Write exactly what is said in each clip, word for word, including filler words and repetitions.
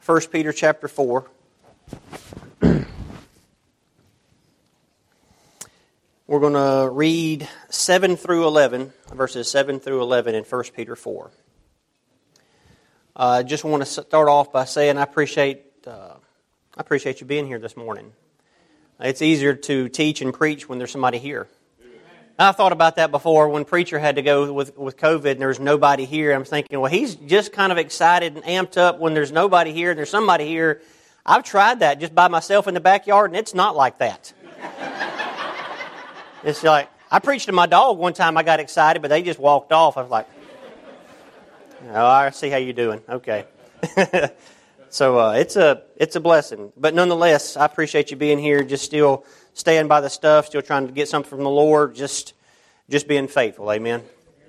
First Peter chapter four. We're going to read seven through eleven, verses seven through eleven in First Peter four. I uh, just want to start off by saying I appreciate uh, I appreciate you being here this morning. It's easier to teach and preach when there's somebody here. I thought about that before when preacher had to go with, with COVID and there's nobody here. I'm thinking, well, he's just kind of excited and amped up when there's nobody here and there's somebody here. I've tried that just by myself in the backyard, and it's not like that. It's like, I preached to my dog one time. I got excited, but they just walked off. I was like, oh, I see how you're doing. Okay. So uh, it's a it's a blessing. But nonetheless, I appreciate you being here, just still staying by the stuff, still trying to get something from the Lord, just just being faithful. Amen.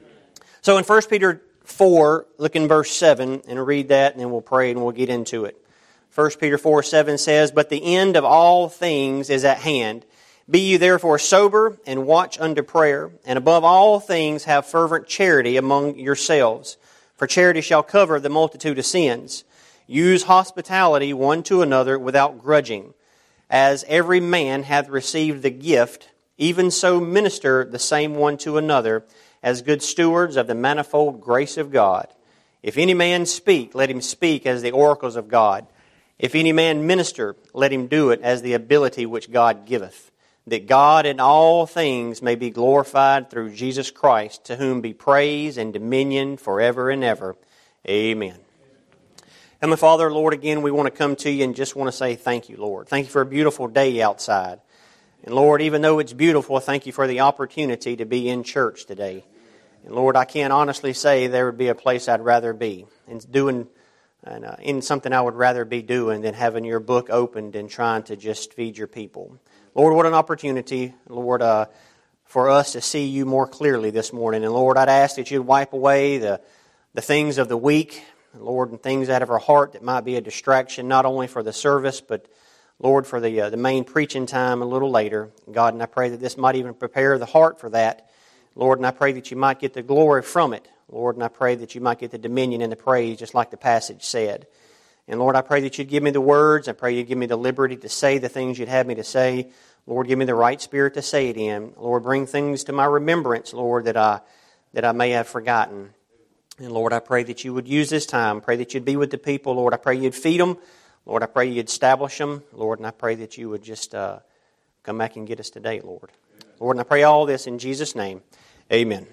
So in First Peter four, look in verse seven and read that, and then we'll pray and we'll get into it. First Peter four seven says, "But the end of all things is at hand. Be you therefore sober and watch unto prayer, and above all things have fervent charity among yourselves. For charity shall cover the multitude of sins. Use hospitality one to another without grudging. As every man hath received the gift, even so minister the same one to another, as good stewards of the manifold grace of God. If any man speak, let him speak as the oracles of God. If any man minister, let him do it as the ability which God giveth, that God in all things may be glorified through Jesus Christ, to whom be praise and dominion forever and ever. Amen." Heavenly Father, Lord, again, we want to come to you and just want to say thank you, Lord. Thank you for a beautiful day outside. And Lord, even though it's beautiful, thank you for the opportunity to be in church today. And Lord, I can't honestly say there would be a place I'd rather be and doing and, uh, in something I would rather be doing than having your book opened and trying to just feed your people. Lord, what an opportunity, Lord, uh, for us to see you more clearly this morning. And Lord, I'd ask that you'd wipe away the, the things of the week, Lord, and things out of our heart that might be a distraction, not only for the service, but, Lord, for the uh, the main preaching time a little later. God, and I pray that this might even prepare the heart for that. Lord, and I pray that you might get the glory from it. Lord, and I pray that you might get the dominion and the praise, just like the passage said. And Lord, I pray that you'd give me the words. I pray you'd give me the liberty to say the things you'd have me to say. Lord, give me the right spirit to say it in. Lord, bring things to my remembrance, Lord, that I that I may have forgotten. And Lord, I pray that you would use this time. Pray that you'd be with the people. Lord, I pray you'd feed them. Lord, I pray you'd establish them. Lord, and I pray that you would just uh, come back and get us today, Lord. Lord, and I pray all this in Jesus' name. Amen.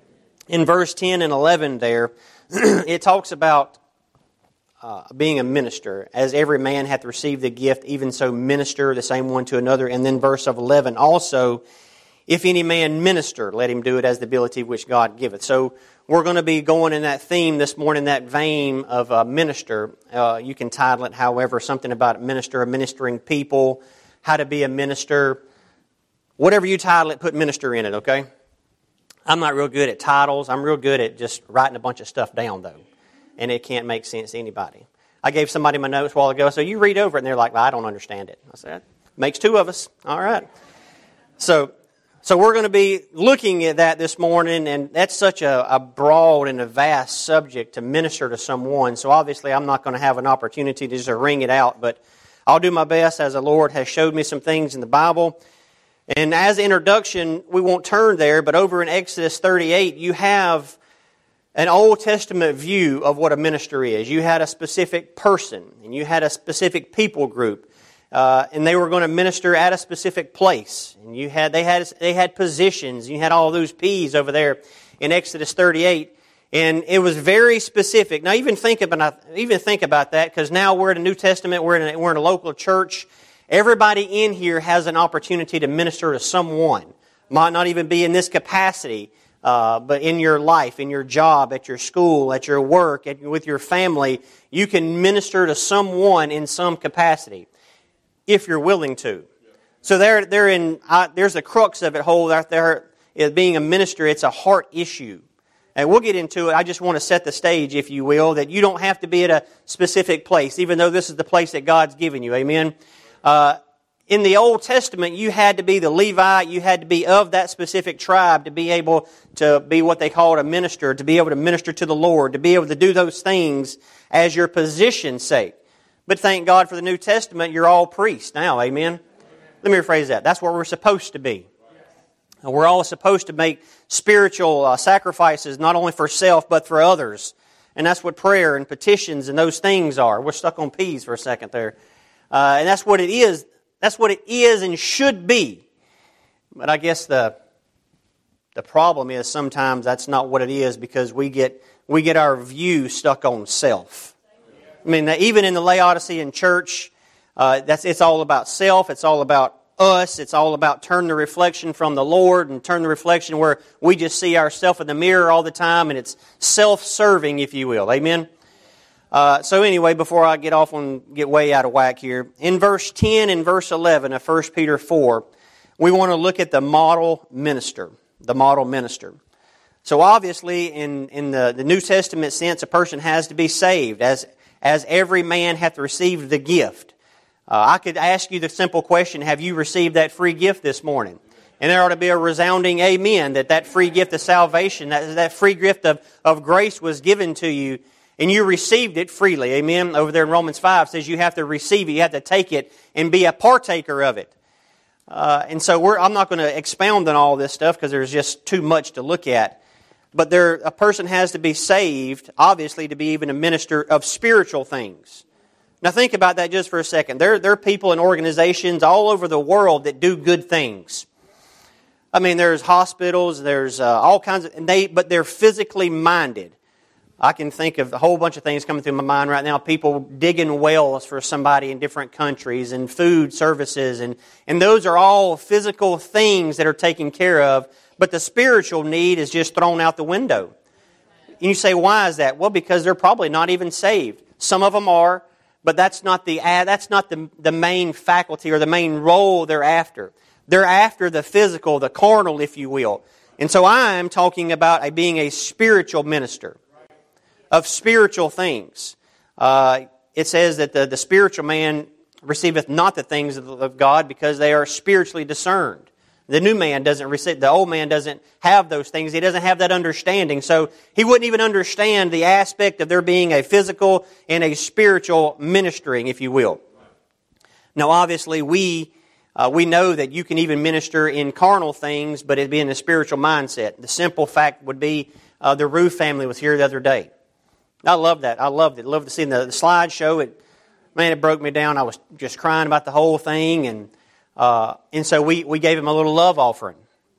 In verse ten and eleven there, it talks about uh, being a minister. As every man hath received the gift, even so minister the same one to another. And then verse of eleven also, if any man minister, let him do it as the ability which God giveth. So we're going to be going in that theme this morning, that vein of a minister. Uh, you can title it however, something about minister, ministering people, how to be a minister. Whatever you title it, put minister in it, okay? I'm not real good at titles. I'm real good at just writing a bunch of stuff down, though. And it can't make sense to anybody. I gave somebody my notes a while ago, so you read over it, and they're like, well, I don't understand it. I said, makes two of us. All right. So... So we're going to be looking at that this morning, and that's such a, a broad and a vast subject to minister to someone. So obviously I'm not going to have an opportunity to just wring it out, but I'll do my best as the Lord has showed me some things in the Bible. And as an introduction, we won't turn there, but over in Exodus thirty-eight, you have an Old Testament view of what a minister is. You had a specific person, and you had a specific people group. Uh, and they were going to minister at a specific place, and you had they had they had positions. You had all those P's over there in Exodus thirty-eight, and it was very specific. Now, even think about even think about that, because now we're in the New Testament. We're in a, we're in a local church. Everybody in here has an opportunity to minister to someone. Might not even be in this capacity, uh, but in your life, in your job, at your school, at your work, at, with your family, you can minister to someone in some capacity, if you're willing to. So there, there in uh, there's the crux of it whole out there. Is being a minister, it's a heart issue. And we'll get into it. I just want to set the stage, if you will, that you don't have to be at a specific place, even though this is the place that God's given you. Amen? Uh, in the Old Testament, you had to be the Levite. You had to be of that specific tribe to be able to be what they called a minister, to be able to minister to the Lord, to be able to do those things as your position's sake. But thank God for the New Testament, you're all priests now, amen? Let me rephrase that. That's what we're supposed to be. We're all supposed to make spiritual uh, sacrifices, not only for self, but for others. And that's what prayer and petitions and those things are. We're stuck on P's for a second there. Uh, and that's what it is. That's what it is and should be. But I guess the the problem is sometimes that's not what it is, because we get we get our view stuck on self. I mean, even in the Laodicean church, uh, that's it's all about self. It's all about us. It's all about turn the reflection from the Lord and turn the reflection where we just see ourselves in the mirror all the time, and it's self-serving, if you will. Amen? Uh, so anyway, before I get off and get way out of whack here, in verse ten and verse eleven of First Peter four, we want to look at the model minister. The model minister. So obviously, in, in the, the New Testament sense, a person has to be saved, as, as every man hath received the gift. Uh, I could ask you the simple question, have you received that free gift this morning? And there ought to be a resounding amen, that that free gift of salvation, that, that free gift of, of grace was given to you, and you received it freely. Amen? Over there in Romans five says you have to receive it, you have to take it and be a partaker of it. Uh, and so we're, I'm not going to expound on all this stuff because there's just too much to look at. But there, a person has to be saved, obviously, to be even a minister of spiritual things. Now think about that just for a second. There, there are people and organizations all over the world that do good things. I mean, there's hospitals, there's uh, all kinds of, and they, but they're physically minded. I can think of a whole bunch of things coming through my mind right now. People digging wells for somebody in different countries, and food services, and, and those are all physical things that are taken care of, but the spiritual need is just thrown out the window. And you say, why is that? Well, because they're probably not even saved. Some of them are, but that's not the that's not the, the main faculty or the main role they're after. They're after the physical, the carnal, if you will. And so I'm talking about a, being a spiritual minister of spiritual things. Uh, it says that the, the spiritual man receiveth not the things of, of God because they are spiritually discerned. The new man doesn't receive, the old man doesn't have those things. He doesn't have that understanding. So he wouldn't even understand the aspect of there being a physical and a spiritual ministering, if you will. Now obviously we uh, we know that you can even minister in carnal things, but it'd be in a spiritual mindset. The simple fact would be uh, the Rue family was here the other day. I love that. I loved it. Loved to see the, the slideshow. It, man, it broke me down. I was just crying about the whole thing, and uh, and so we, we gave him a little love offering.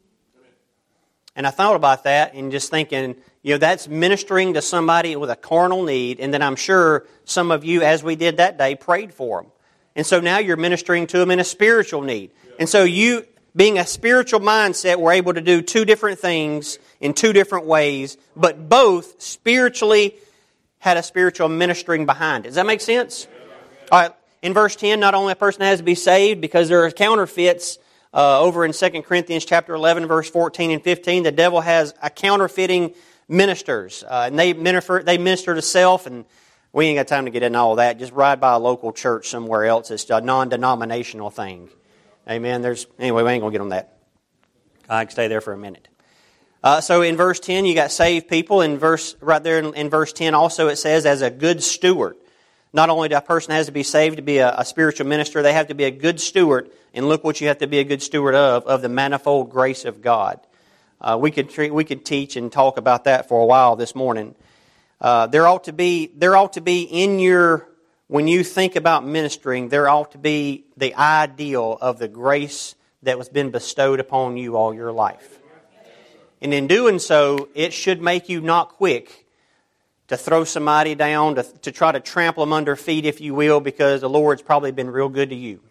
And I thought about that and just thinking, you know, that's ministering to somebody with a carnal need, and then I'm sure some of you, as we did that day, prayed for them. And so now you're ministering to them in a spiritual need. And so you, being a spiritual mindset, were able to do two different things in two different ways, but both spiritually had a spiritual ministering behind it. Does that make sense? All right. In verse ten, not only a person has to be saved, because there are counterfeits uh, over in Second Corinthians chapter eleven, verse fourteen and fifteen. The devil has a counterfeiting ministers, uh, and they minister, they minister to self, and we ain't got time to get into all that. Just ride by a local church somewhere else. It's a non-denominational thing. Amen. There's anyway, we ain't gonna get on that. I can stay there for a minute. Uh, so in verse ten, you got saved people. In verse right there in, in verse ten, also it says as a good steward. Not only does a person has to be saved to be a, a spiritual minister, they have to be a good steward. And look what you have to be a good steward of of the manifold grace of God. Uh, we could treat, we could teach and talk about that for a while this morning. Uh, there ought to be there ought to be in your when you think about ministering, there ought to be the ideal of the grace that was been bestowed upon you all your life. And in doing so, it should make you not quick to throw somebody down, to, to try to trample them under feet, if you will, because the Lord's probably been real good to you.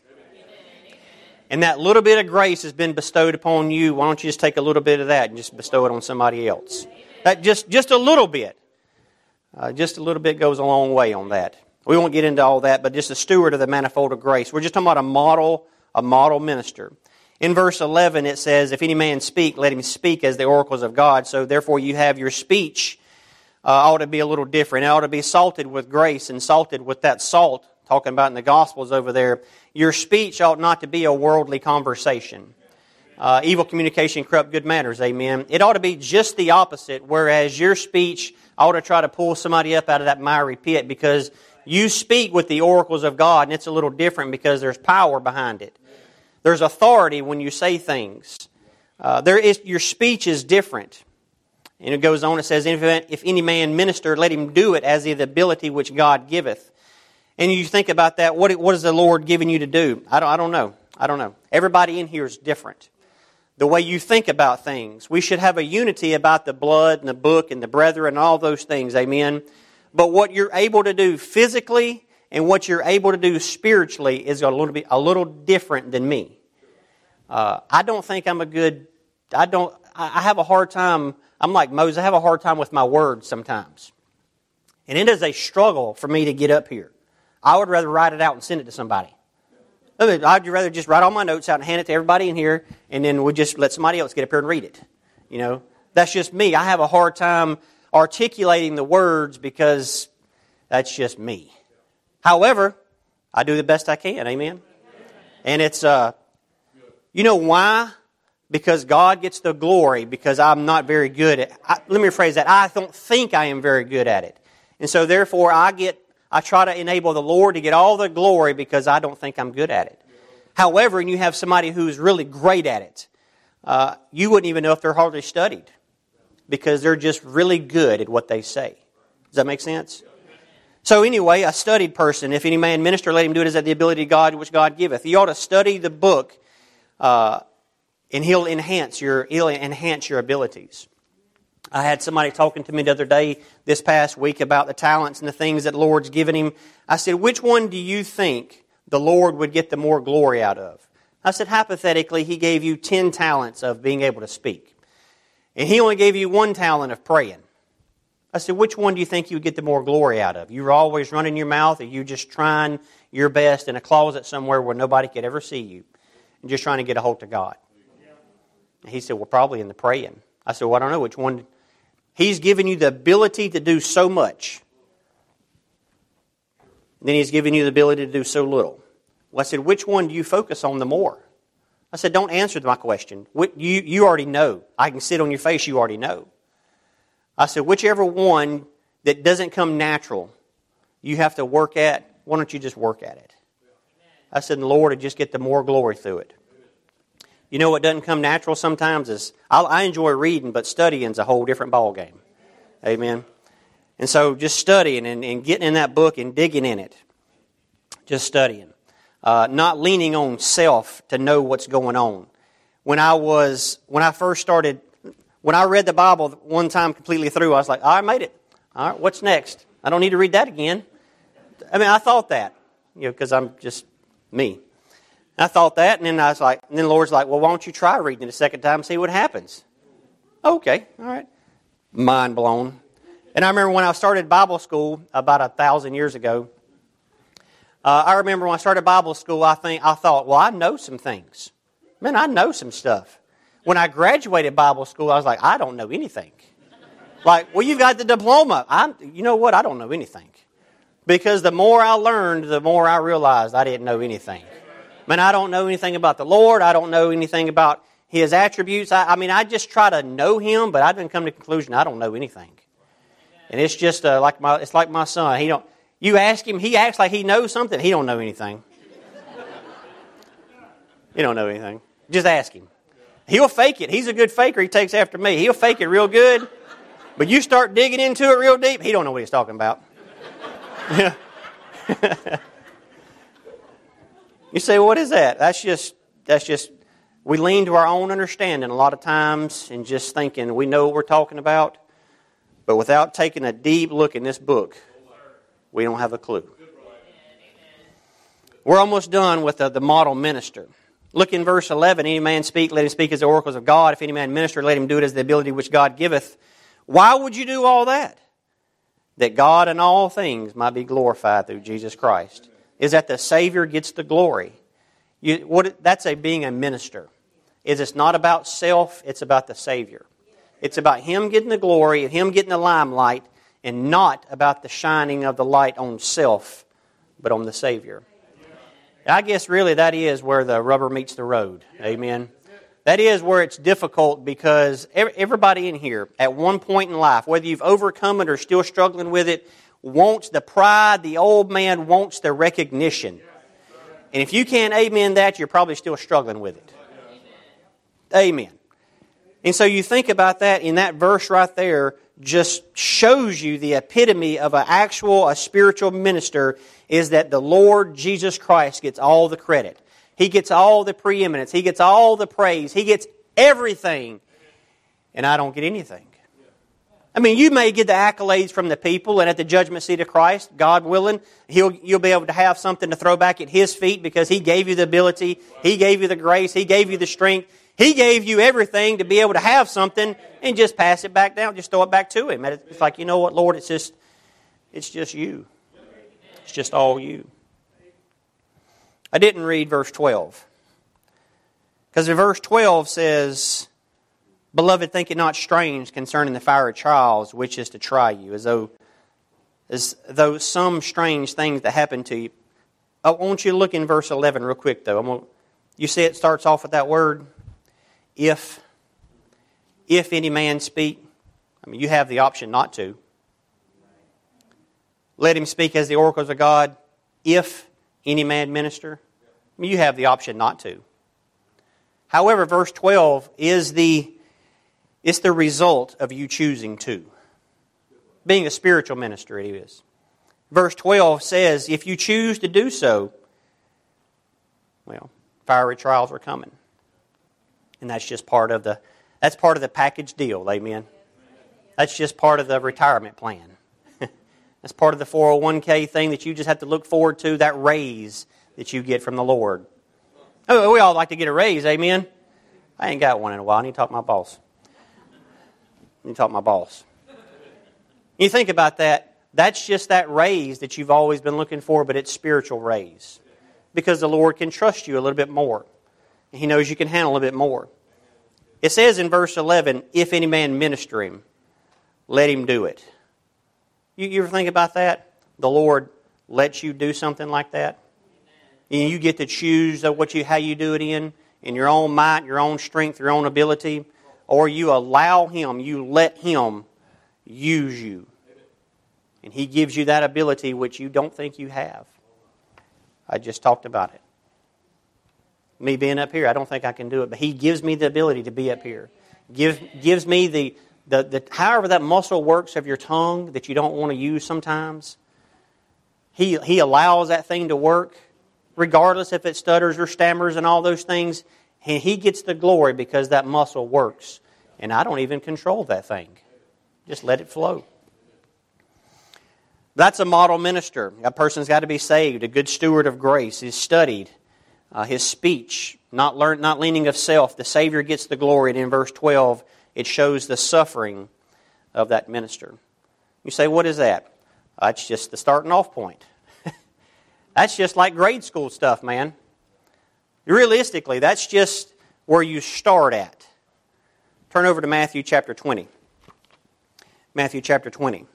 And that little bit of grace has been bestowed upon you. Why don't you just take a little bit of that and just bestow it on somebody else? That just, just a little bit. Uh, just a little bit goes a long way on that. We won't get into all that, but just a steward of the manifold of grace. We're just talking about a model, a model minister. In verse eleven, it says, if any man speak, let him speak as the oracles of God. So therefore you have your speech uh, ought to be a little different. It ought to be salted with grace and salted with that salt, talking about in the Gospels over there. Your speech ought not to be a worldly conversation. Uh, evil communication, corrupt good manners, amen. It ought to be just the opposite, whereas your speech ought to try to pull somebody up out of that miry pit, because You speak with the oracles of God, and it's a little different because there's power behind it. There's authority when you say things. Uh, there is your speech is different. And it goes on, it says, if, if any man minister, let him do it as the ability which God giveth. And you think about that, what, what is the Lord giving you to do? I don't, I don't know. I don't know. Everybody in here is different. The way you think about things. We should have a unity about the blood and the book and the brethren and all those things. Amen. But what you're able to do physically and what you're able to do spiritually is a little bit a little different than me. Uh, I don't think I'm a good. I don't. I have a hard time. I'm like Moses. I have a hard time with my words sometimes, and it is a struggle for me to get up here. I would rather write it out and send it to somebody. I'd rather just write all my notes out and hand it to everybody in here, and then we just let somebody else get up here and read it. You know, that's just me. I have a hard time articulating the words because that's just me. However, I do the best I can. Amen. And it's, uh, you know why? Because God gets the glory. Because I'm not very good at. I, let me rephrase that. I don't think I am very good at it, and so therefore I get. I try to enable the Lord to get all the glory because I don't think I'm good at it. However, and you have somebody who's really great at it, uh, you wouldn't even know if they're hardly studied because they're just really good at what they say. Does that make sense? So anyway, a studied person, if any man minister, let him do it as at the ability of God which God giveth. You ought to study the book, uh, and he'll enhance your he'll enhance your abilities. I had somebody talking to me the other day, this past week, about the talents and the things that the Lord's given him. I said, which one do you think the Lord would get the more glory out of? I said, hypothetically, He gave you ten talents of being able to speak. And He only gave you one talent of praying. I said, which one do you think you would get the more glory out of? You were always running your mouth, or you just trying your best in a closet somewhere where nobody could ever see you, and just trying to get a hold of God? And he said, well, probably in the praying. I said, well, I don't know which one. He's given you the ability to do so much. Then He's given you the ability to do so little. Well, I said, which one do you focus on the more? I said, don't answer my question. You, you already know. I can sit on your face, you already know. I said, whichever one that doesn't come natural, you have to work at, why don't you just work at it? I said, the Lord would just get the more glory through it. You know what doesn't come natural sometimes is, I, I enjoy reading, but studying's a whole different ballgame. Amen. And so just studying and, and getting in that book and digging in it. Just studying. Uh, not leaning on self to know what's going on. When I was, when I first started, when I read the Bible one time completely through, I was like, oh, I made it. All right, what's next? I don't need to read that again. I mean, I thought that, you know, because I'm just me. I thought that, and then I was like, and then the Lord's like, well, why don't you try reading it a second time and see what happens? Okay, all right. Mind blown. And I remember when I started Bible school about a thousand years ago, uh, I remember when I started Bible school, I think I thought, well, I know some things. Man, I know some stuff. When I graduated Bible school, I was like, I don't know anything. Like, well, you've got the diploma. I'm, you know what? I don't know anything. Because the more I learned, the more I realized I didn't know anything. Man, I don't know anything about the Lord. I don't know anything about His attributes. I, I mean, I just try to know Him, but I didn't come to the conclusion I don't know anything. And it's just uh, like my it's like my son. He don't. You ask him, he acts like he knows something. He don't know anything. He don't know anything. Just ask him. He'll fake it. He's a good faker. He takes after me. He'll fake it real good. But you start digging into it real deep, he don't know what he's talking about. Yeah. You say, what is that? That's just, that's just, we lean to our own understanding a lot of times and just thinking we know what we're talking about. But without taking a deep look in this book, we don't have a clue. We're almost done with the, the model minister. Look in verse eleven. Any man speak, let him speak as the oracles of God. If any man minister, let him do it as the ability which God giveth. Why would you do all that? That God in all things might be glorified through Jesus Christ. Is that the Savior gets the glory. You, what, that's a being a minister. Is it's not about self, it's about the Savior. It's about Him getting the glory and Him getting the limelight, and not about the shining of the light on self, but on the Savior. I guess really that is where the rubber meets the road. Amen. That is where it's difficult, because everybody in here, at one point in life, whether you've overcome it or still struggling with it, wants the pride. The old man wants the recognition. And if you can't amen that, you're probably still struggling with it. Amen. And so you think about that, in that verse right there just shows you the epitome of an actual, a spiritual minister, is that the Lord Jesus Christ gets all the credit. He gets all the preeminence. He gets all the praise. He gets everything. And I don't get anything. I mean, you may get the accolades from the people, and at the judgment seat of Christ, God willing, he'll, you'll be able to have something to throw back at His feet because He gave you the ability, He gave you the grace, He gave you the strength, He gave you everything to be able to have something, and just pass it back down, just throw it back to Him. It's like, you know what, Lord, it's just, it's just you. It's just all you. I didn't read verse twelve. Because in verse twelve says, Beloved, think it not strange concerning the fiery trials which is to try you, as though as though some strange things that happen to you. I want you to look in verse eleven real quick, though. I'm gonna, you see it starts off with that word, if. If any man speak. I mean, you have the option not to. Let him speak as the oracles of God. If any man minister. I mean, you have the option not to. However, verse twelve is the it's the result of you choosing to. Being a spiritual minister, it is. Verse twelve says, if you choose to do so, well, fiery trials are coming. And that's just part of the that's part of the package deal, amen. That's just part of the retirement plan. That's part of the four oh one k thing that you just have to look forward to, that raise that you get from the Lord. Oh, we all like to get a raise, amen? I ain't got one in a while. I need to talk to my boss. I need to talk to my boss. You think about that, that's just that raise that you've always been looking for, but it's spiritual raise. Because the Lord can trust you a little bit more. And He knows you can handle a bit more. It says in verse eleven, if any man minister him, let him do it. You, you ever think about that? The Lord lets you do something like that? And you get to choose what you how you do it in, in your own might, your own strength, your own ability, or you allow Him, you let Him use you. And He gives you that ability which you don't think you have. I just talked about it. Me being up here, I don't think I can do it, but He gives me the ability to be up here. Give, gives me the, the, the, however that muscle works of your tongue that you don't want to use sometimes. He, he allows that thing to work, regardless if it stutters or stammers and all those things. And He gets the glory because that muscle works. And I don't even control that thing. Just let it flow. That's a model minister. A person's got to be saved. A good steward of grace. He's studied. Uh, his speech, not learn, not leaning of self. The Savior gets the glory. And in verse twelve, it shows the suffering of that minister. You say, what is that? That's just the starting off point. That's just like grade school stuff, man. Realistically, that's just where you start at. Turn over to Matthew chapter twenty. Matthew chapter twenty.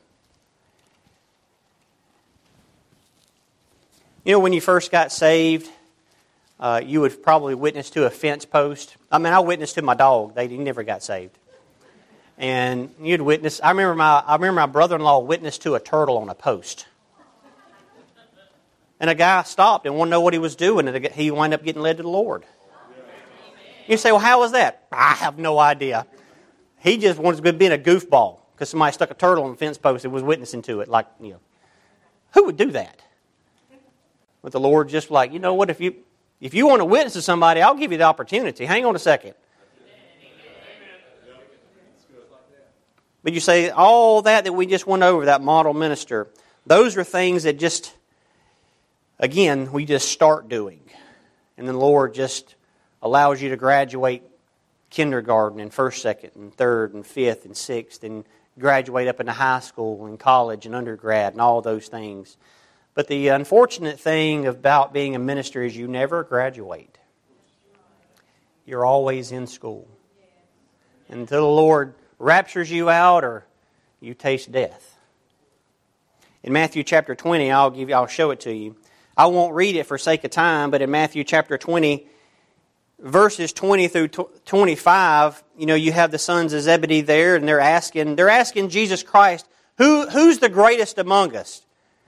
You know, when you first got saved, uh, you would probably witness to a fence post. I mean, I witnessed to my dog. They never got saved. And you'd witness. I remember my I remember my brother-in-law witnessed to a turtle on a post. And a guy stopped and wanted to know what he was doing, and he wound up getting led to the Lord. You say, well, how was that? I have no idea. He just wanted to be a goofball because somebody stuck a turtle on the fence post and was witnessing to it. Like, you know, who would do that? But the Lord just like, you know what, if you if you want to witness to somebody, I'll give you the opportunity. Hang on a second. But you say, all that that we just went over, that model minister, those are things that just, again, we just start doing. And then the Lord just allows you to graduate kindergarten and first, second, and third, and fifth, and sixth, and graduate up into high school and college and undergrad and all those things. But the unfortunate thing about being a minister is you never graduate. You're always in school. Until the Lord raptures you out or you taste death. In Matthew chapter twenty, I'll give you, I'll show it to you. I won't read it for sake of time, but in Matthew chapter twenty, verses twenty through twenty-five, you know, you have the sons of Zebedee there, and they're asking, they're asking Jesus Christ, Who, who's the greatest among us?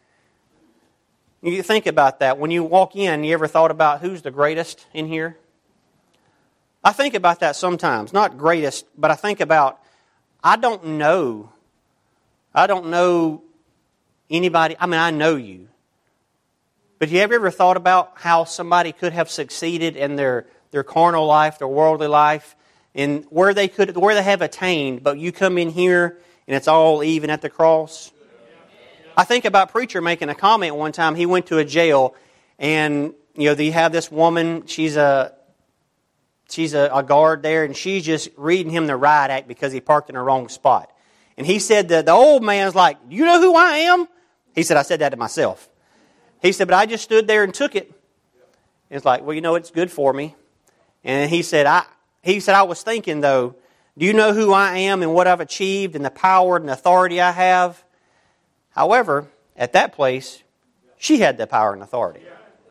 You think about that. When you walk in, you ever thought about who's the greatest in here? I think about that sometimes. Not greatest, but I think about, I don't know. I don't know anybody. I mean, I know you. But you ever, ever thought about how somebody could have succeeded in their, their carnal life, their worldly life, and where they could, where they have attained, but you come in here and it's all even at the cross? I think about preacher making a comment one time. He went to a jail, and you know, you have this woman. She's a she's a, a guard there, and she's just reading him the riot act because he parked in the wrong spot. And he said that the old man's like, "You know who I am?" He said, "I said that to myself." He said, "But I just stood there and took it." And it's like, "Well, you know, it's good for me." And he said, "I." He said, "I was thinking though, do you know who I am and what I've achieved and the power and authority I have?" However, at that place, she had the power and authority.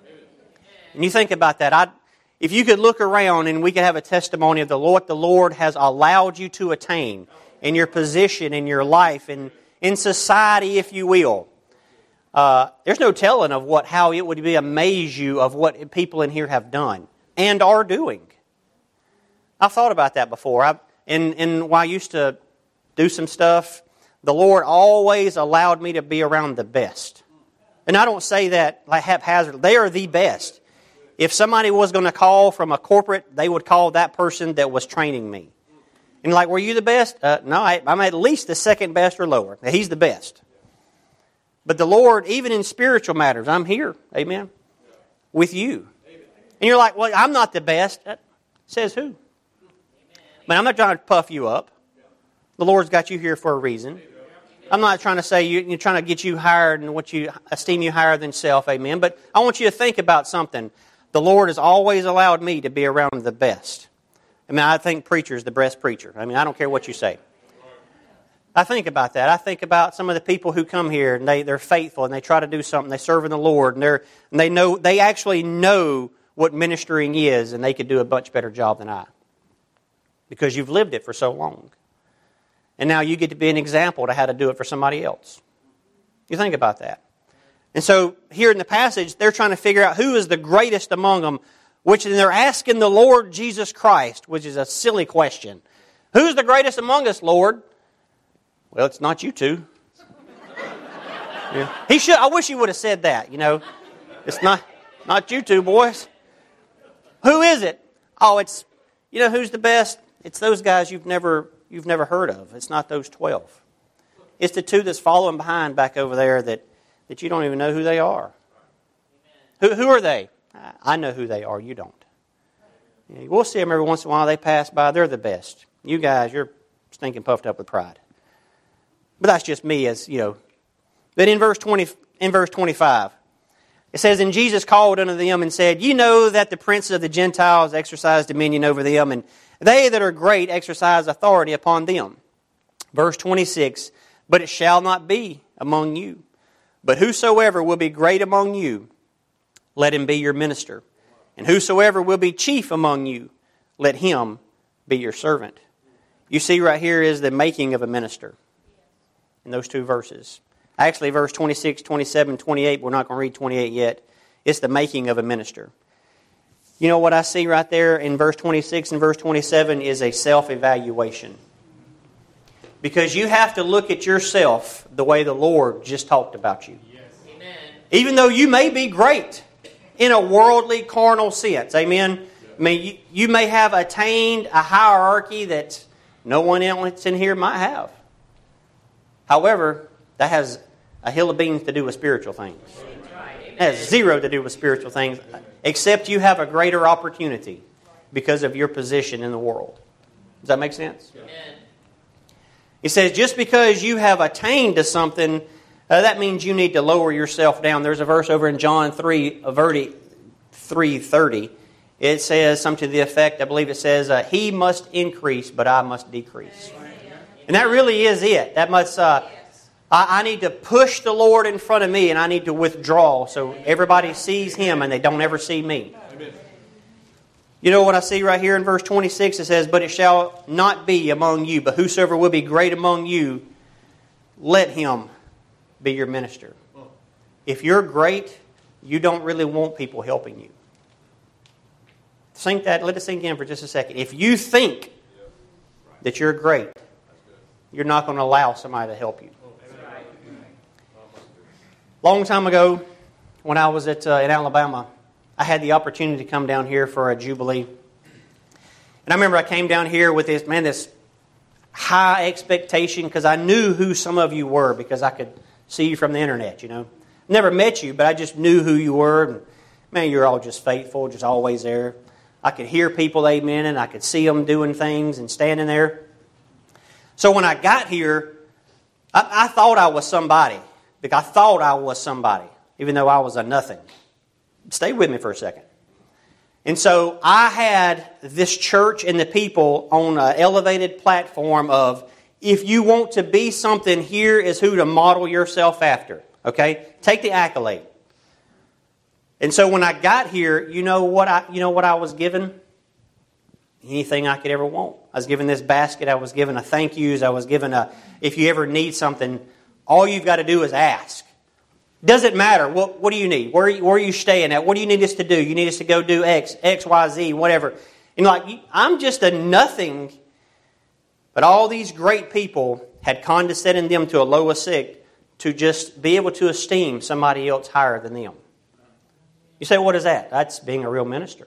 And you think about that. I, if you could look around and we could have a testimony of the Lord, the Lord has allowed you to attain in your position, in your life, in, in society, if you will. Uh, there's no telling of what how it would be amaze you of what people in here have done and are doing. I've thought about that before. I, and, and when I used to do some stuff, the Lord always allowed me to be around the best. And I don't say that like haphazard. They are the best. If somebody was going to call from a corporate, they would call that person that was training me. And like, were you the best? Uh, no, I, I'm at least the second best or lower. Now, he's the best. But the Lord, even in spiritual matters, I'm here, amen, with you. And you're like, well, I'm not the best. That says who? Man, I'm not trying to puff you up. The Lord's got you here for a reason. I'm not trying to say you, you're trying to get you higher and what you esteem you higher than self, amen. But I want you to think about something. The Lord has always allowed me to be around the best. I mean, I think preacher is the best preacher. I mean, I don't care what you say. I think about that. I think about some of the people who come here and they, they're faithful and they try to do something. They serve in the Lord and they're and they know they actually know what ministering is, and they could do a much better job than I, because you've lived it for so long. And now you get to be an example to how to do it for somebody else. You think about that. And so here in the passage, they're trying to figure out who is the greatest among them, which they're asking the Lord Jesus Christ, which is a silly question. Who's the greatest among us, Lord? Well, it's not you two. Yeah. He should. I wish he would have said that, you know. It's not, not you two, boys. Who is it? Oh, it's, you know who's the best? It's those guys you've never... you've never heard of. It's not those twelve. It's the two that's following behind back over there that, that you don't even know who they are. Who, who are they? I know who they are. You don't. Yeah, we'll see them every once in a while. They pass by. They're the best. You guys, you're stinking puffed up with pride. But that's just me, as you know. But in verse twenty, in verse twenty-five, it says, "And Jesus called unto them and said, Ye know that the princes of the Gentiles exercise dominion over them, and they that are great exercise authority upon them." Verse twenty-six, "But it shall not be among you. But whosoever will be great among you, let him be your minister. And whosoever will be chief among you, let him be your servant." You see right here is the making of a minister in those two verses. Actually, verse twenty-six, twenty-seven, twenty-eight, we're not going to read twenty-eight yet. It's the making of a minister. You know what I see right there in verse twenty-six and verse twenty-seven is a self-evaluation. Because you have to look at yourself the way the Lord just talked about you. Yes. Amen. Even though you may be great in a worldly, carnal sense. Amen? I mean, you, you may have attained a hierarchy that no one else in here might have. However, that has a hill of beans to do with spiritual things. It has zero to do with spiritual things, except you have a greater opportunity because of your position in the world. Does that make sense? Amen. It says just because you have attained to something, uh, that means you need to lower yourself down. There's a verse over in John three, three thirty. It says something to the effect, I believe it says, uh, He must increase, but I must decrease. And that really is it. That must... Uh, I need to push the Lord in front of me, and I need to withdraw so everybody sees Him and they don't ever see me. Amen. You know what I see right here in verse twenty-six? It says, "But it shall not be among you, but whosoever will be great among you, let him be your minister. If you're great, you don't really want people helping you. Think that, let it sink in for just a second. If you think that you're great, you're not going to allow somebody to help you. Long time ago, when I was at uh, in Alabama, I had the opportunity to come down here for a Jubilee. And I remember I came down here with this, man, this high expectation because I knew who some of you were because I could see you from the internet, you know. Never met you, but I just knew who you were. And, man, you're all just faithful, just always there. I could hear people amen, and I could see them doing things and standing there. So when I got here, I, I thought I was somebody. Because I thought I was somebody, even though I was a nothing. Stay with me for a second. And so I had this church and the people on an elevated platform of, if you want to be something, here is who to model yourself after. Okay? Take the accolade. And so when I got here, you know what I you know what I was given? Anything I could ever want. I was given this basket, I was given a thank yous, I was given a, if you ever need something, all you've got to do is ask. Doesn't matter. What, what do you need? Where are you, where are you staying at? What do you need us to do? You need us to go do X, X, Y, Z, whatever. And like, I'm just a nothing. But all these great people had condescended them to a low estate to just be able to esteem somebody else higher than them. You say, what is that? That's being a real minister.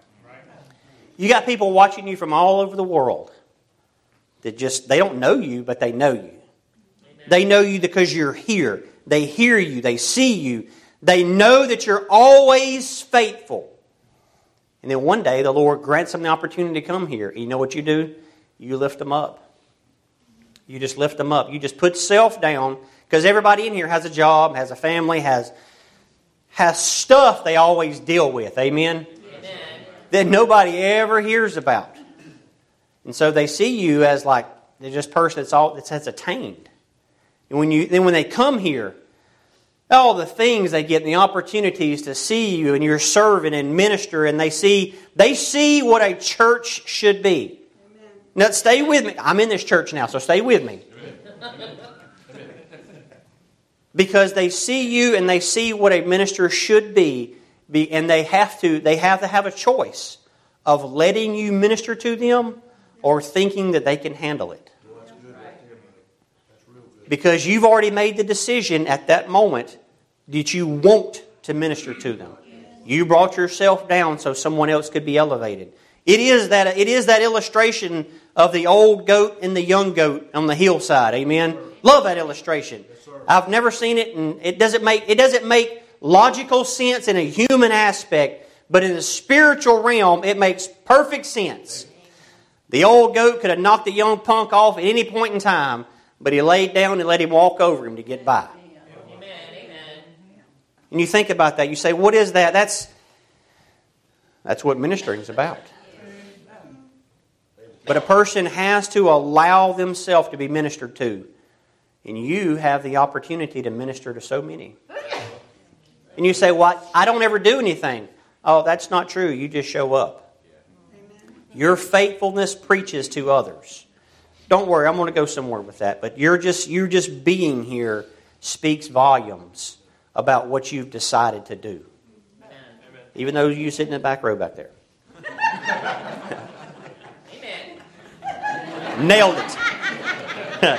You got people watching you from all over the world that just, they don't know you, but they know you. They know you because you're here. They hear you. They see you. They know that you're always faithful. And then one day the Lord grants them the opportunity to come here. You know what you do? You lift them up. You just lift them up. You just put self down because everybody in here has a job, has a family, has, has stuff they always deal with. Amen? Amen. That nobody ever hears about. And so they see you as like they're just a person that's all that's, that's attained. And when you then when they come here, all the things they get and the opportunities to see you and you're serving and minister, and they see they see what a church should be. Amen. Now stay with me. I'm in this church now, so stay with me. Because they see you and they see what a minister should be, be and they have to they have to have a choice of letting you minister to them or thinking that they can handle it. Because you've already made the decision at that moment that you want to minister to them. You brought yourself down so someone else could be elevated. It is that it is that illustration of the old goat and the young goat on the hillside. Amen. Love that illustration. I've never seen it, and it doesn't make it doesn't make logical sense in a human aspect, but in the spiritual realm, it makes perfect sense. The old goat could have knocked the young punk off at any point in time, but he laid down and let him walk over him to get by. Amen. And you think about that. You say, what is that? That's, that's what ministering is about. But a person has to allow themselves to be ministered to. And you have the opportunity to minister to so many. And you say, well, I don't ever do anything. Oh, that's not true. You just show up. Your faithfulness preaches to others. Don't worry, I'm going to go somewhere with that. But you're just you're just being here speaks volumes about what you've decided to do. Amen. Even though you sit in the back row back there. Amen. Nailed it.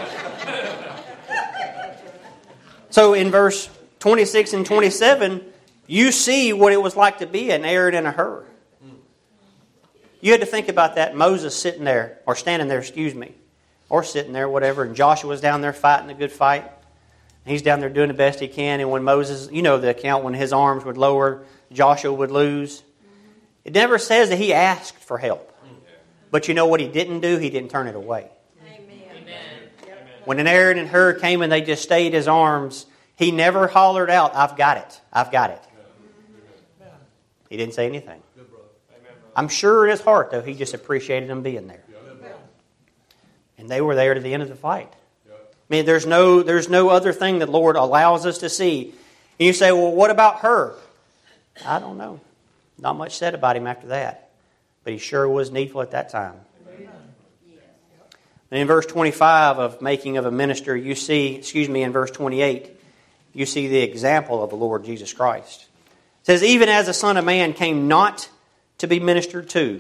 So in verse twenty-six and twenty-seven, you see what it was like to be an Aaron and a Hur. You had to think about that. Moses sitting there, or standing there, excuse me. Or sitting there, whatever, and Joshua's down there fighting a good fight. He's down there doing the best he can, and when Moses, you know the account, when his arms would lower, Joshua would lose. It never says that he asked for help. But you know what he didn't do? He didn't turn it away. Amen. When an Aaron and Hur came and they just stayed his arms, he never hollered out, I've got it, I've got it. He didn't say anything. I'm sure in his heart, though, he just appreciated them being there. And they were there to the end of the fight. I mean, there's no there's no other thing that the Lord allows us to see. And you say, well, what about Hur? I don't know. Not much said about him after that. But he sure was needful at that time. And in verse twenty-five of making of a minister, you see, excuse me, in verse twenty-eight, you see the example of the Lord Jesus Christ. It says, even as the Son of Man came not to be ministered to.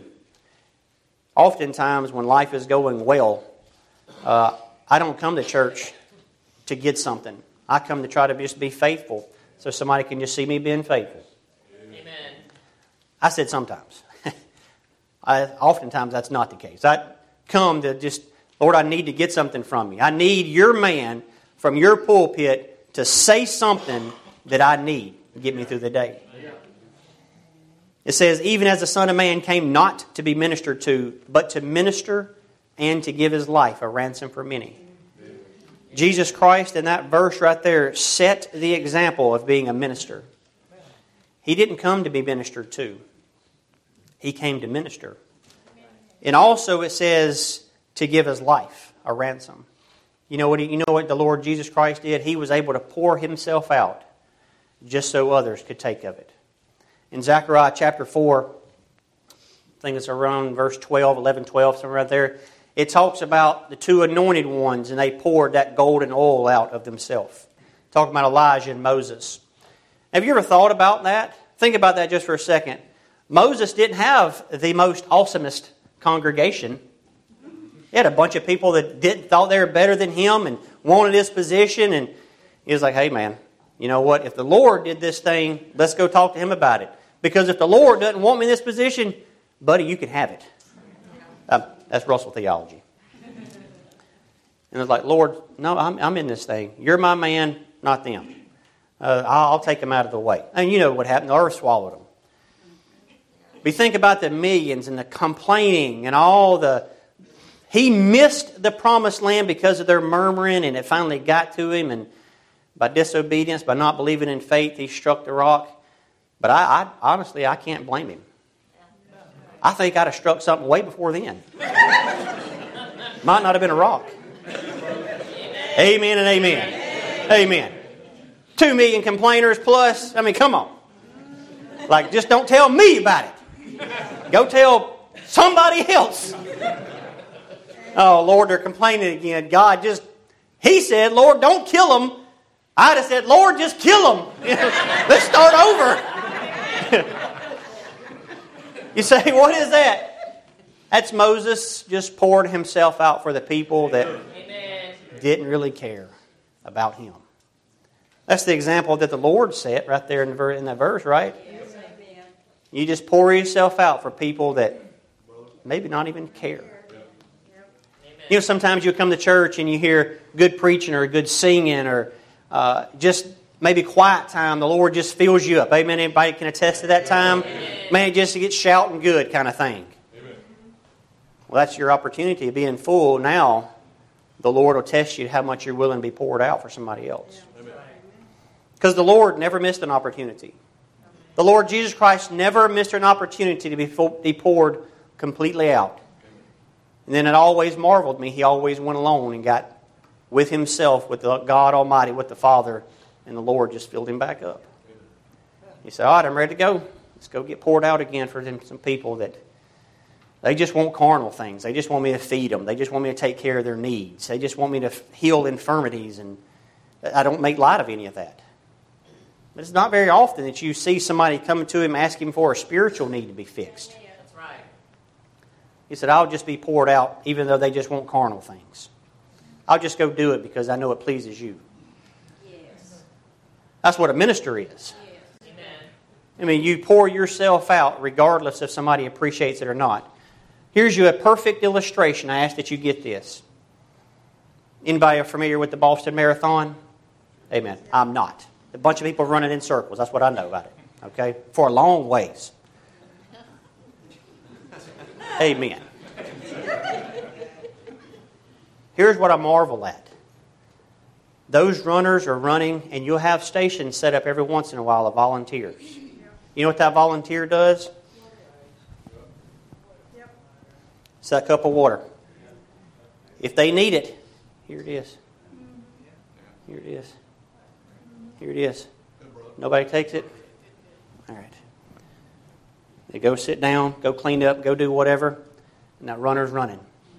Oftentimes when life is going well, uh, I don't come to church to get something. I come to try to just be faithful so somebody can just see me being faithful. Amen. I said sometimes. I, oftentimes that's not the case. I come to just, Lord, I need to get something from you. I need your man from your pulpit to say something that I need to get me through the day. It says, even as the Son of Man came not to be ministered to, but to minister and to give His life a ransom for many. Jesus Christ, in that verse right there, set the example of being a minister. He didn't come to be ministered to. He came to minister. And also it says to give His life a ransom. You know what, you know what the Lord Jesus Christ did? He was able to pour Himself out just so others could take of it. In Zechariah chapter four, I think it's around verse twelve, eleven, twelve, somewhere right there, it talks about the two anointed ones and they poured that golden oil out of themselves. Talking about Elijah and Moses. Have you ever thought about that? Think about that just for a second. Moses didn't have the most awesomest congregation. He had a bunch of people that did, thought they were better than him and wanted his position. And he was like, hey man, you know what? If the Lord did this thing, let's go talk to Him about it. Because if the Lord doesn't want me in this position, buddy, you can have it. Um, that's Russell theology. And it's like, Lord, no, I'm, I'm in this thing. You're my man, not them. Uh, I'll, I'll take them out of the way. And you know what happened. The earth swallowed them. We think about the millions and the complaining and all the... He missed the promised land because of their murmuring, and it finally got to him. And by disobedience, by not believing in faith, he struck the rock. But I, I honestly, I can't blame him. I think I'd have struck something way before then. Might not have been a rock. Amen and amen. Amen. Two million complainers plus. I mean, come on. Like, just don't tell me about it. Go tell somebody else. Oh, Lord, they're complaining again. God just, He said, Lord, don't kill them. I'd have said, Lord, just kill them. Let's start over. You say, what is that? That's Moses just poured himself out for the people that Amen. Didn't really care about him. That's the example that the Lord set right there in, the, in that verse, right? Yes. You just pour yourself out for people that maybe not even care. You know, sometimes you come to church and you hear good preaching or good singing or uh, just maybe quiet time. The Lord just fills you up. Amen. Anybody can attest to that time? Amen. Man, just to get shouting good kind of thing. Amen. Well, that's your opportunity of being full. Now, the Lord will test you how much you're willing to be poured out for somebody else. Because the Lord never missed an opportunity. The Lord Jesus Christ never missed an opportunity to be, full, be poured completely out. And then it always marveled me. He always went alone and got with Himself, with the God Almighty, with the Father, and the Lord just filled Him back up. He said, all right, I'm ready to go. Let's go get poured out again for them, some people that they just want carnal things. They just want me to feed them. They just want me to take care of their needs. They just want me to heal infirmities. And I don't make light of any of that. But it's not very often that you see somebody coming to Him asking for a spiritual need to be fixed. That's right. He said, I'll just be poured out even though they just want carnal things. I'll just go do it because I know it pleases you. Yes. That's what a minister is. Yes. Amen. I mean, you pour yourself out regardless if somebody appreciates it or not. Here's you a perfect illustration. I ask that you get this. Anybody familiar with the Boston Marathon? Amen. I'm not. A bunch of people running in circles. That's what I know about it. Okay? For a long ways. Amen. Here's what I marvel at. Those runners are running, and you'll have stations set up every once in a while of volunteers. You know what that volunteer does? It's that cup of water. If they need it, here it is. Here it is. Here it is. Nobody takes it? All right. They go sit down, go clean up, go do whatever, and that runner's running.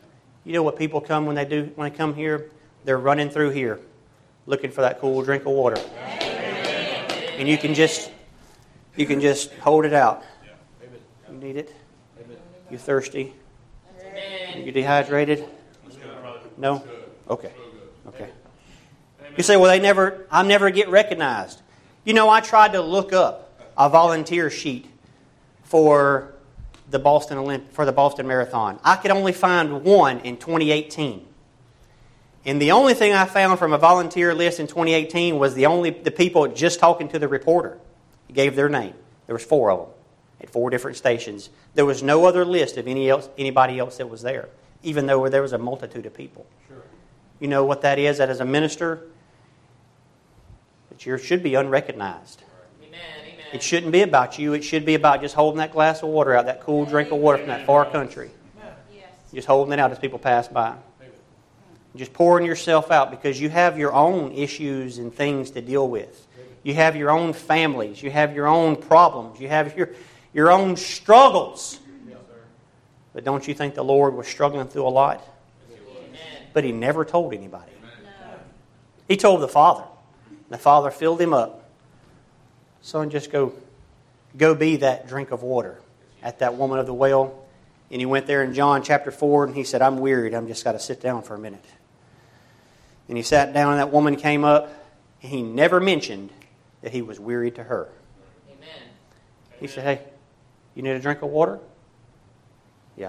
You know what people come when they do when they come here? They're running through here, looking for that cool drink of water. Amen. And you can just you can just hold it out. You need it? You thirsty? You dehydrated? No? Okay. Okay. You say, well, they never I never get recognized. You know, I tried to look up a volunteer sheet for the Boston Olymp- for the Boston Marathon. I could only find one in twenty eighteen. And the only thing I found from a volunteer list in twenty eighteen was the only the people just talking to the reporter. He gave their name. There was four of them at four different stations. There was no other list of any else anybody else that was there, even though there was a multitude of people. Sure. You know what that is? That as a minister, that you should be unrecognized. Amen, amen. It shouldn't be about you. It should be about just holding that glass of water out, that cool drink of water from that far country. Yes. Just holding it out as people pass by. Just pouring yourself out because you have your own issues and things to deal with. You have your own families. You have your own problems. You have your, your own struggles. But don't you think the Lord was struggling through a lot? But He never told anybody. He told the Father. The Father filled Him up. Son, just go, go be that drink of water at that woman of the well. And He went there in John chapter four and He said, I'm wearied. I'm just got to sit down for a minute. And He sat down and that woman came up and He never mentioned that He was wearied to her. Amen. He said, hey, you need a drink of water? Yeah.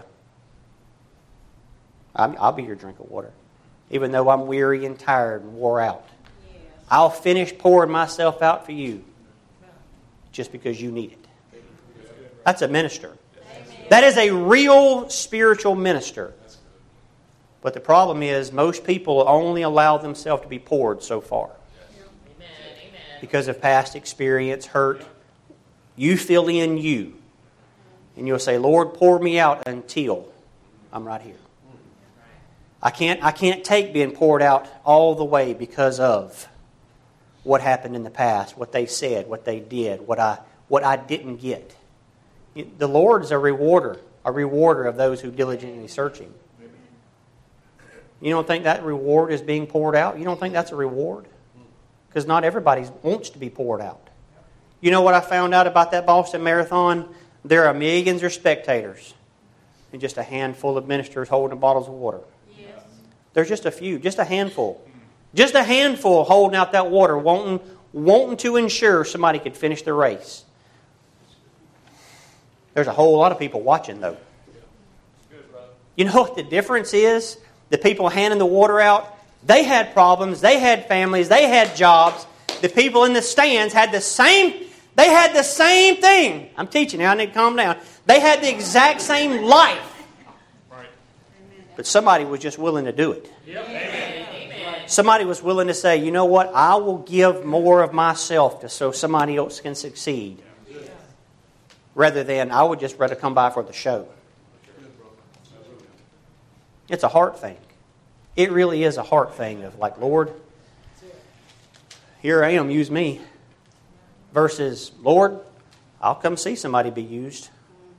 I'll be your drink of water. Even though I'm weary and tired and wore out. Yes. I'll finish pouring myself out for you just because you need it. That's a minister. Amen. That is a real spiritual minister. But the problem is most people only allow themselves to be poured so far. Amen. Because of past experience, hurt. You fill in you. And you'll say, Lord, pour me out until I'm right here. I can't, I can't take being poured out all the way because of what happened in the past, what they said, what they did, what I, what I didn't get. The Lord is a rewarder, a rewarder of those who diligently search Him. You don't think that reward is being poured out? You don't think that's a reward? Because not everybody wants to be poured out. You know what I found out about that Boston Marathon? There are millions of spectators and just a handful of ministers holding bottles of water. Yes. There's just a few, just a handful. Just a handful holding out that water, wanting, wanting to ensure somebody could finish the race. There's a whole lot of people watching, though. You know what the difference is? The people handing the water out, they had problems, they had families, they had jobs. The people in the stands had the same, they had the same thing. I'm teaching you, I need to calm down. They had the exact same life. But somebody was just willing to do it. Somebody was willing to say, you know what, I will give more of myself to so somebody else can succeed. Rather than, I would just rather come by for the show. It's a heart thing. It really is a heart thing of like, Lord, here I am, use me. Versus, Lord, I'll come see somebody be used.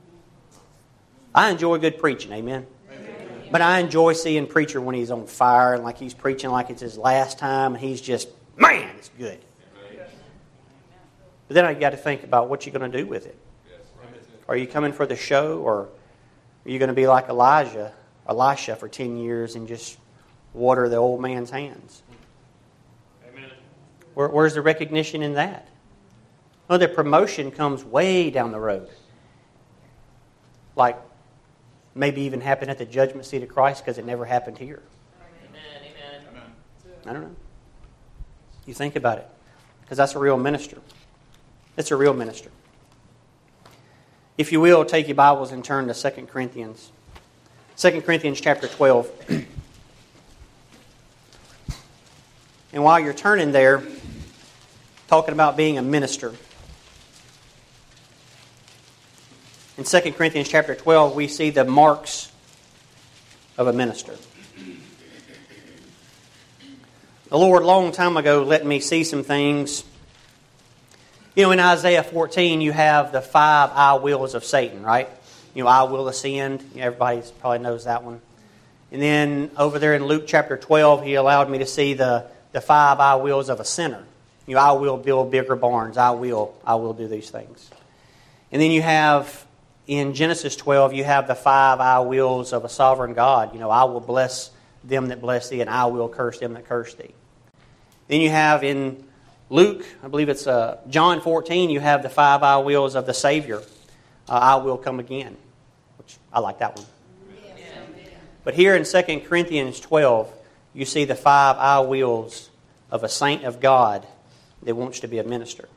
I enjoy good preaching, amen? Amen. But I enjoy seeing preacher when he's on fire and like he's preaching like it's his last time and he's just, man, it's good. But then I got to think about what you're going to do with it. Are you coming for the show, or are you going to be like Elijah, Elisha for ten years and just water the old man's hands? Amen. Where, where's the recognition in that? Well, the promotion comes way down the road. Like maybe even happened at the judgment seat of Christ because it never happened here. Amen. Amen. I don't know. You think about it. Because that's a real minister. It's a real minister. If you will, take your Bibles and turn to Second Corinthians. Second Corinthians chapter twelve. And while you're turning there, talking about being a minister. In Second Corinthians chapter twelve, we see the marks of a minister. The Lord, a long time ago, let me see some things. You know, in Isaiah fourteen, you have the five I wills of Satan, right? You know, I will ascend. Everybody probably knows that one. And then over there in Luke chapter twelve, he allowed me to see the, the five I wills of a sinner. You know, I will build bigger barns. I will, I will do these things. And then you have, in Genesis twelve, you have the five I wills of a sovereign God. You know, I will bless them that bless thee, and I will curse them that curse thee. Then you have in Luke, I believe it's uh, John fourteen, you have the five I wills of the Savior. Uh, I will come again, which I like that one. But here in Second Corinthians twelve, you see the five I wills of a saint of God that wants to be a minister.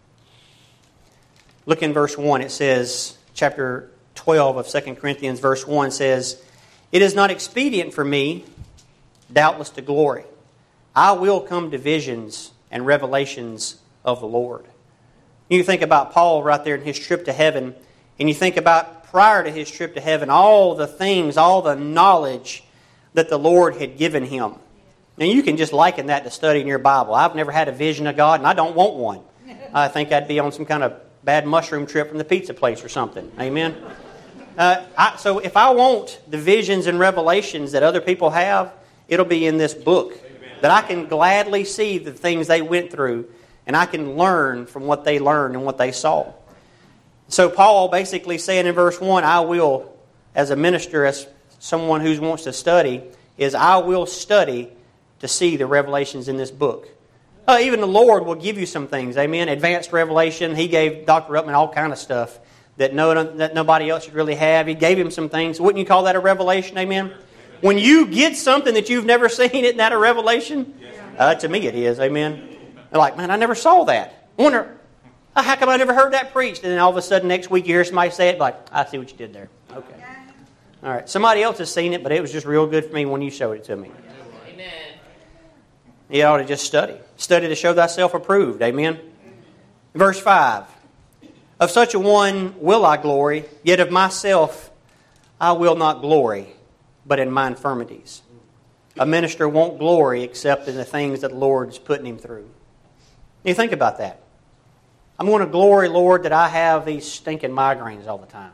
Look in verse one. It says, chapter twelve of Second Corinthians, verse one says, "It is not expedient for me, doubtless, to glory. I will come to visions and revelations of the Lord." You think about Paul right there in his trip to heaven, and you think about prior to his trip to heaven, all the things, all the knowledge that the Lord had given him. Now you can just liken that to studying your Bible. I've never had a vision of God, and I don't want one. I think I'd be on some kind of bad mushroom trip from the pizza place or something. Amen? Uh, I, so if I want the visions and revelations that other people have, it'll be in this book. That I can gladly see the things they went through, and I can learn from what they learned and what they saw. So Paul basically saying in verse one, I will, as a minister, as someone who wants to study, is I will study to see the revelations in this book. Uh, even the Lord will give you some things, amen? Advanced revelation. He gave Doctor Ruppman all kind of stuff that no that nobody else should really have. He gave him some things. Wouldn't you call that a revelation, amen? When you get something that you've never seen, isn't that a revelation? Uh, to me it is, amen? They're like, man, I never saw that. I wonder, how come I never heard that preached? And then all of a sudden next week you hear somebody say it, like, I see what you did there. Okay. All right. Somebody else has seen it, but it was just real good for me when you showed it to me. Amen. You ought to just study. Study to show thyself approved. Amen. Verse five. Of such a one will I glory, yet of myself I will not glory, but in my infirmities. A minister won't glory except in the things that the Lord is putting him through. You think about that. I'm going to glory, Lord, that I have these stinking migraines all the time.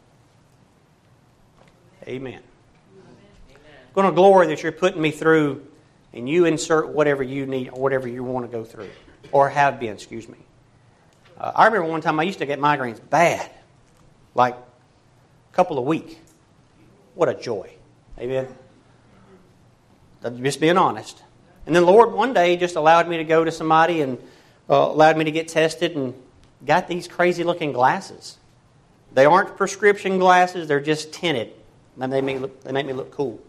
Amen. I'm going to glory that you're putting me through, and you insert whatever you need, or whatever you want to go through, or have been, excuse me. Uh, I remember one time I used to get migraines bad, like a couple a week. What a joy. Amen. I'm just being honest. And then the Lord one day just allowed me to go to somebody and uh, allowed me to get tested and got these crazy looking glasses. They aren't prescription glasses, they're just tinted. And they make, look, they make me look cool.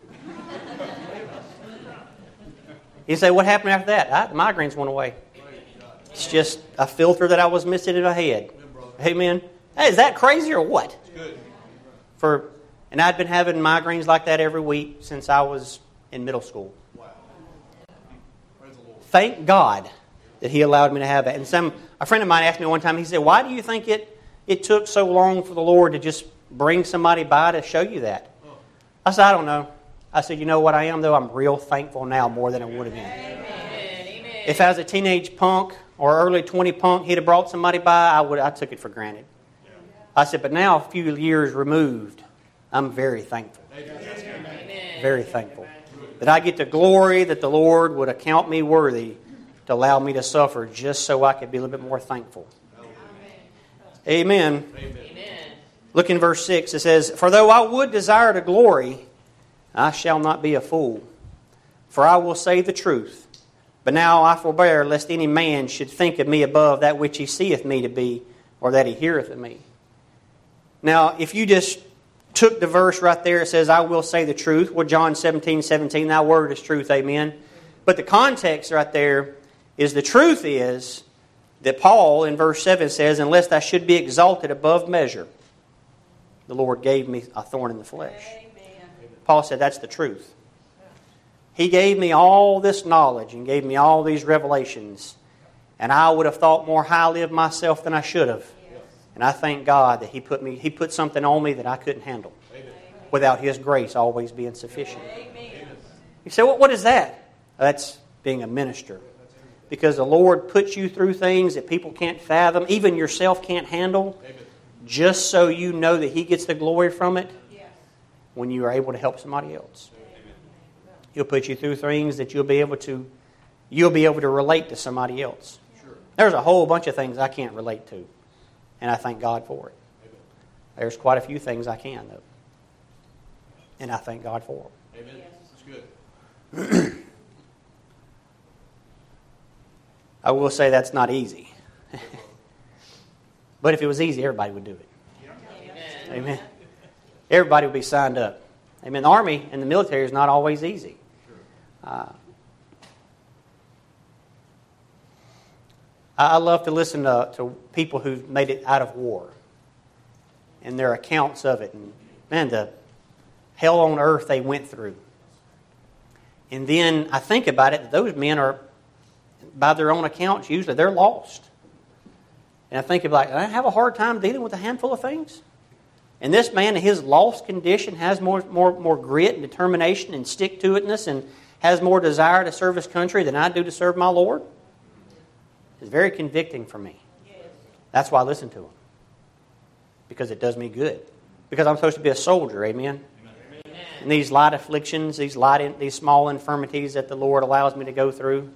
You say, what happened after that? I, the migraines went away. It's just a filter that I was missing in my head. Amen. Hey, is that crazy or what? For and I'd been having migraines like that every week since I was in middle school. Thank God that He allowed me to have that. And some a friend of mine asked me one time, he said, why do you think it, it took so long for the Lord to just bring somebody by to show you that? I said, I don't know. I said, you know what I am, though? I'm real thankful now more than I would have been. Amen. If I was a teenage punk or early twenty punk, he'd have brought somebody by, I would I took it for granted. I said, but now, a few years removed, I'm very thankful. Amen. Very thankful. That I get the glory that the Lord would account me worthy to allow me to suffer just so I could be a little bit more thankful. Amen. Amen. Look in verse six. It says, for though I would desire to glory, I shall not be a fool. For I will say the truth. But now I forbear, lest any man should think of me above that which he seeth me to be, or that he heareth of me. Now, if you just took the verse right there, it says, I will say the truth. Well, John seventeen seventeen, thy word is truth, amen. But the context right there is the truth is that Paul in verse seven says, unless I should be exalted above measure, the Lord gave me a thorn in the flesh. Amen. Paul said that's the truth. He gave me all this knowledge and gave me all these revelations, and I would have thought more highly of myself than I should have. And I thank God that He put me. He put something on me that I couldn't handle. Amen. Without His grace always being sufficient. Amen. You say, well, what is that? That's being a minister. Because the Lord puts you through things that people can't fathom, even yourself can't handle, Amen. Just so you know that He gets the glory from it. Yes. when you are able to help somebody else. He'll put you through things that you'll be able to you'll be able to relate to somebody else. Sure. There's a whole bunch of things I can't relate to, and I thank God for it. Amen. There's quite a few things I can, though, and I thank God for them. Amen. That's good. I will say that's not easy. But if it was easy, everybody would do it. Amen. Amen. Everybody would be signed up. Amen. The Army and the military is not always easy. Uh, I love to listen to, to people who've made it out of war and their accounts of it. And, man, the hell on earth they went through. And then I think about it, those men are, by their own accounts, usually they're lost. And I think about, I have a hard time dealing with a handful of things. And this man, in his lost condition, has more, more, more grit and determination and stick-to-itness and has more desire to serve his country than I do to serve my Lord. It's very convicting for me. That's why I listen to him. Because it does me good. Because I'm supposed to be a soldier, amen? Amen. And these light afflictions, these light, these small infirmities that the Lord allows me to go through,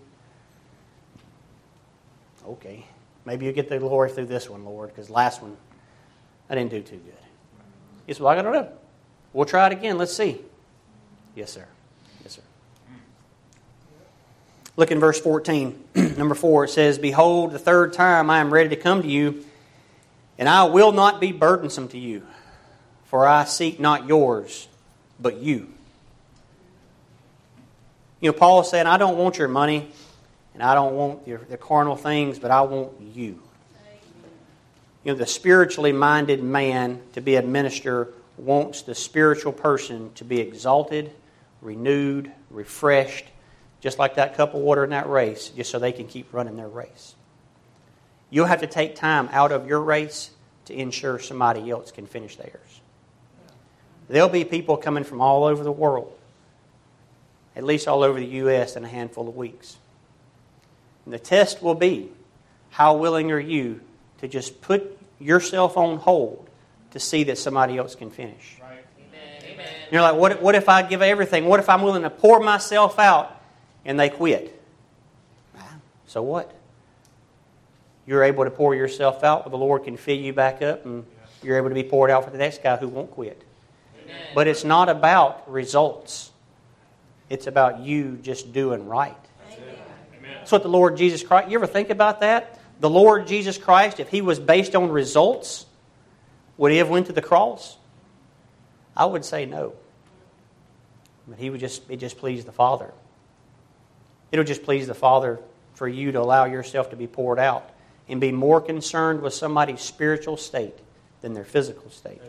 okay, maybe you get the glory through this one, Lord, because the last one, I didn't do too good. He said, well, I don't know. We'll try it again. Let's see. Yes, sir. Yes, sir. Look in verse fourteen. Number four, it says, behold, the third time I am ready to come to you, and I will not be burdensome to you, for I seek not yours, but you. You know, Paul is saying, I don't want your money, and I don't want your, the carnal things, but I want you. You know, the spiritually minded man to be a minister wants the spiritual person to be exalted, renewed, refreshed, just like that cup of water in that race, just so they can keep running their race. You'll have to take time out of your race to ensure somebody else can finish theirs. There'll be people coming from all over the world, at least all over the U S in a handful of weeks. And the test will be, how willing are you to just put yourself on hold to see that somebody else can finish? Right. Amen. You're like, what, what if I give everything? What if I'm willing to pour myself out and they quit? So what? You're able to pour yourself out, but the Lord can fill you back up, and you're able to be poured out for the next guy who won't quit. Amen. But it's not about results. It's about you just doing right. Amen. That's what the Lord Jesus Christ... You ever think about that? The Lord Jesus Christ, if He was based on results, would He have went to the cross? I would say no. But He would just... It just pleased the Father. It'll just please the Father for you to allow yourself to be poured out and be more concerned with somebody's spiritual state than their physical state.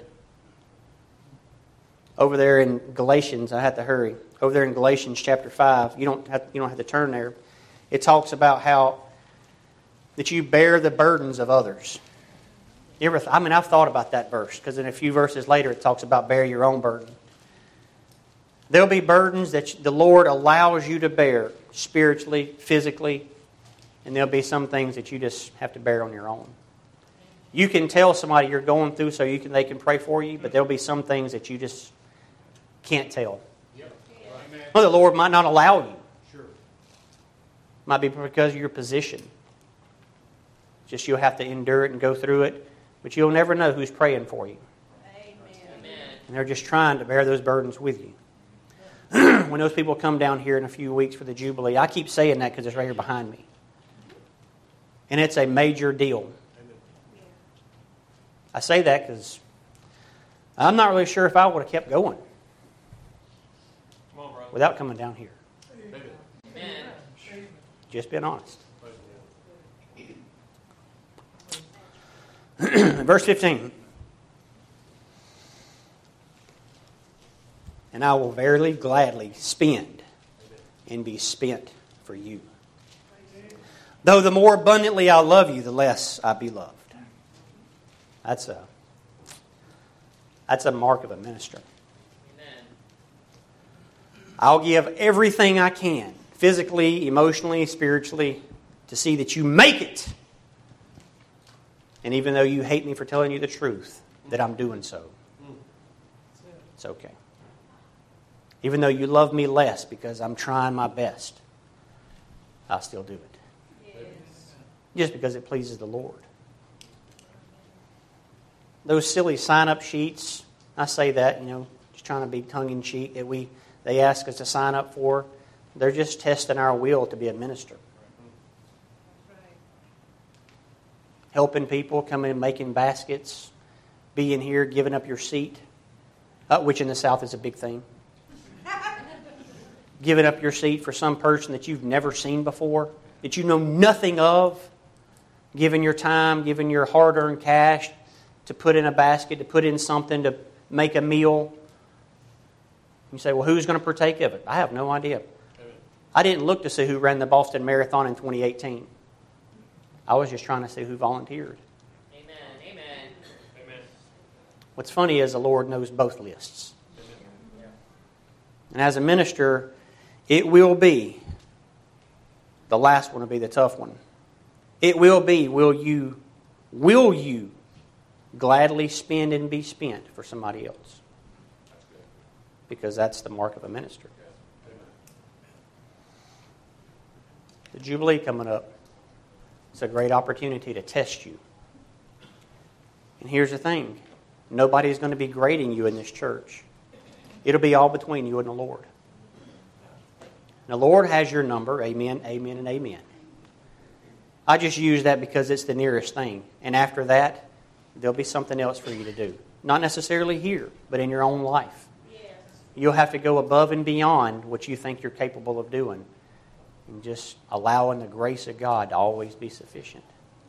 Over there in Galatians, I had to hurry. Over there in Galatians chapter five, you don't have, you don't have to turn there. It talks about how that you bear the burdens of others. You ever? I mean, I've thought about that verse because in a few verses later it talks about bear your own burden. There'll be burdens that the Lord allows you to bear spiritually, physically, and there'll be some things that you just have to bear on your own. You can tell somebody you're going through so you can they can pray for you, but there'll be some things that you just can't tell. Yep. Amen. Well, the Lord might not allow you. Sure. Might be because of your position. Just you'll have to endure it and go through it, but you'll never know who's praying for you. Amen. And they're just trying to bear those burdens with you. When those people come down here in a few weeks for the Jubilee, I keep saying that because it's right here behind me. And it's a major deal. I say that because I'm not really sure if I would have kept going Come on, brother. without coming down here. Amen. Just being honest. Verse fifteen. And I will verily gladly spend and be spent for you. Though the more abundantly I love you, the less I be loved. That's a that's a mark of a minister. Amen. I'll give everything I can, physically, emotionally, spiritually, to see that you make it. And even though you hate me for telling you the truth, that I'm doing so. It's okay. Even though you love me less because I'm trying my best, I'll still do it. Yes. Just because it pleases the Lord. Those silly sign-up sheets, I say that, you know, just trying to be tongue-in-cheek, that we they ask us to sign up for, they're just testing our will to be a minister. Helping people, coming and making baskets, being here, giving up your seat, uh, which in the South is a big thing. Giving up your seat for some person that you've never seen before, that you know nothing of, giving your time, giving your hard-earned cash to put in a basket, to put in something, to make a meal. You say, well, who's going to partake of it? I have no idea. I didn't look to see who ran the Boston Marathon in twenty eighteen. I was just trying to see who volunteered. Amen. Amen. Amen. What's funny is the Lord knows both lists. And as a minister, it will be, the last one will be the tough one. It will be, will you, will you gladly spend and be spent for somebody else? Because that's the mark of a minister. The Jubilee coming up, it's a great opportunity to test you. And here's the thing, nobody's going to be grading you in this church. It'll be all between you and the Lord. The Lord has your number. Amen, amen, and amen. I just use that because it's the nearest thing. And after that, there'll be something else for you to do. Not necessarily here, but in your own life. Yes. You'll have to go above and beyond what you think you're capable of doing. And just allowing the grace of God to always be sufficient.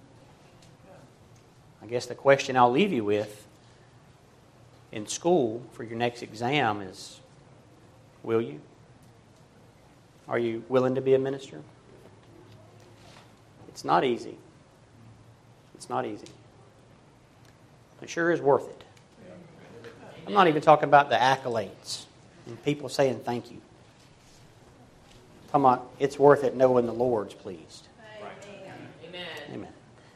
I guess the question I'll leave you with in school for your next exam is, will you? Are you willing to be a minister? It's not easy. It's not easy. It sure is worth it. I'm not even talking about the accolades and people saying thank you. I'm talking about it's worth it knowing the Lord's pleased. Amen. Amen.